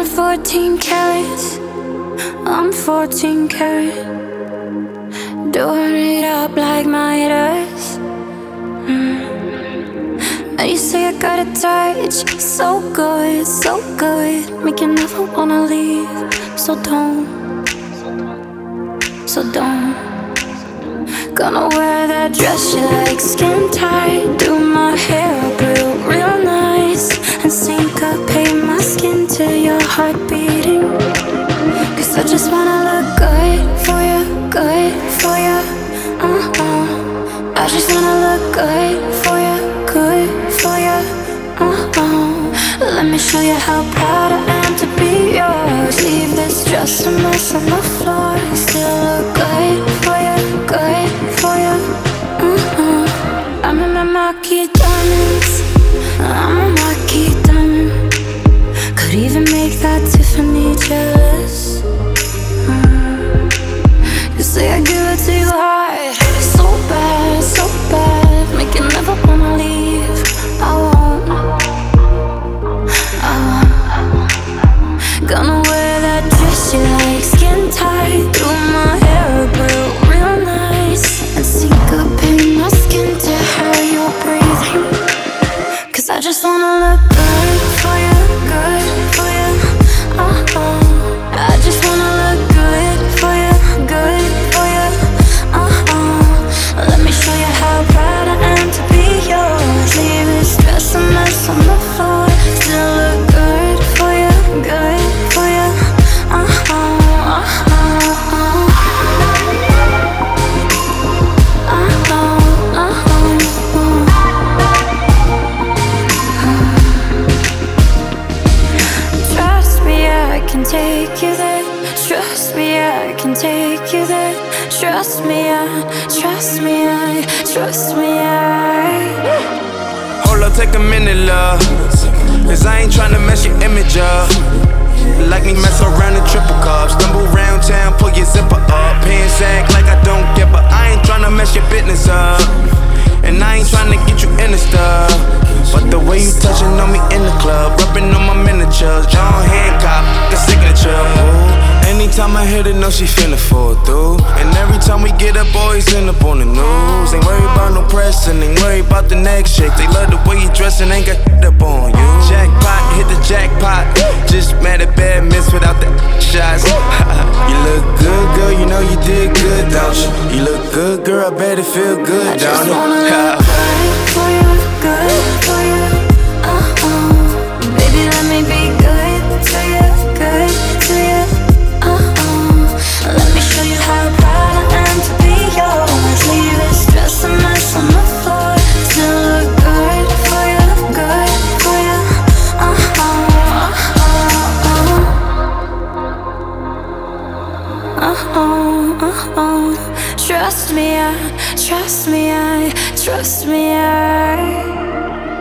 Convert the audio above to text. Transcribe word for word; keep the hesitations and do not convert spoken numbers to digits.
fourteen carats, I'm fourteen carat. Doing it up like Midas. mm. And you say I got a touch, so good, so good, make you never wanna leave. So don't, so don't. Gonna wear that dress you like, skin tight, do my hair up real, real nice, and syncopate my skin to your heart beating. Cause I just wanna look good for you, good for you, uh-uh. I just wanna look good for you, good for you, uh-uh. Let me show you how proud I am to be yours. Leave this dress a mess on the floor, still look good for you, good for you, uh-uh. I'm in my marquee diamonds, I'm a marquee diamond. Could even make that Tiffany jealous. mm. You say I give it to you hard, so bad, so bad, make you never wanna leave. I won't, I won't. Gonna wear that dress you like, skin tight, do my hair up real, real nice, and syncopate my skin to how you're breathing. Cause I just wanna look good for you, good for you, uh-uh. I just wanna look good for you, good for you, uh-uh. Let me show you how proud I am to be yours. Leave this dress a mess on the floor, still look good for you, good for you, uh-uh, uh-uh, uh-uh, uh-uh. Trust me, I can take you there. Trust me, I can take you there. Trust me, I, trust me, I, trust me, I. Hold up, take a minute, love, cause I ain't tryna mess your image up. Like me mess around in triple cups, stumble round town, pull your zipper up, pants act like I don't give a. I ain't tryna mess your business up, and I ain't tryna get you in the stuff. But the way you touching on me in the club, rubbing on my miniatures, John Hancock, the signature. Ooh. Anytime I hit it, know she finna fall through. And every time we get up, always end up on the news. Ain't worried about no press and ain't worried about the next chick. They love the way you dress and ain't got shit up on you. Jackpot, hit the jackpot. Just mad at bad miss without the shots. You look good, girl, you know you did good, don't you? You look good, girl, I bet it feel good, I just don't wanna it? look good for you, good for you, uh-uh. Baby, let me be good to you, good to you, uh-uh. Let me show you how proud I am to be yours. Leave this dress a mess on the floor, still look good for you, good for you, uh-uh, uh-uh, uh-uh, uh-uh. Trust me, I, trust me, I, trust me, I.